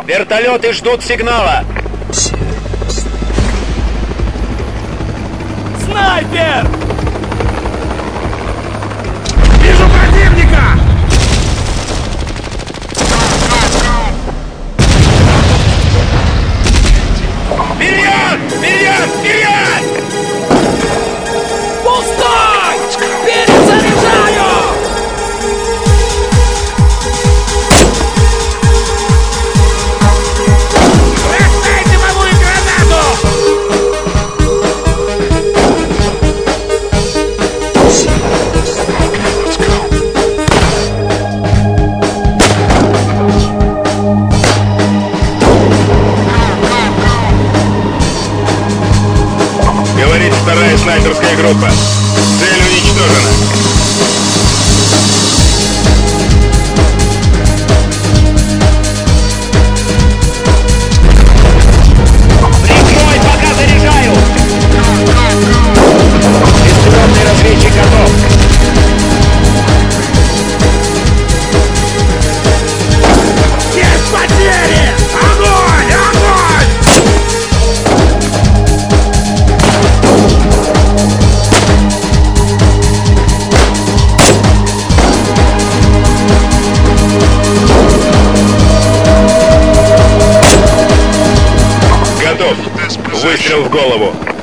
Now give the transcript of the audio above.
Вертолеты ждут сигнала. Снайпер! Вижу противника! Вперед! Вперед! Вперед! Пустой! Перезаряжаю! Бросай дымовую гранату! Говорит вторая снайперская группа. Цель уничтожена. Прикрой, пока заряжаю! Беспилотный разведчик готов. Есть потери! Огонь! Огонь! Готов. Выстрел в голову.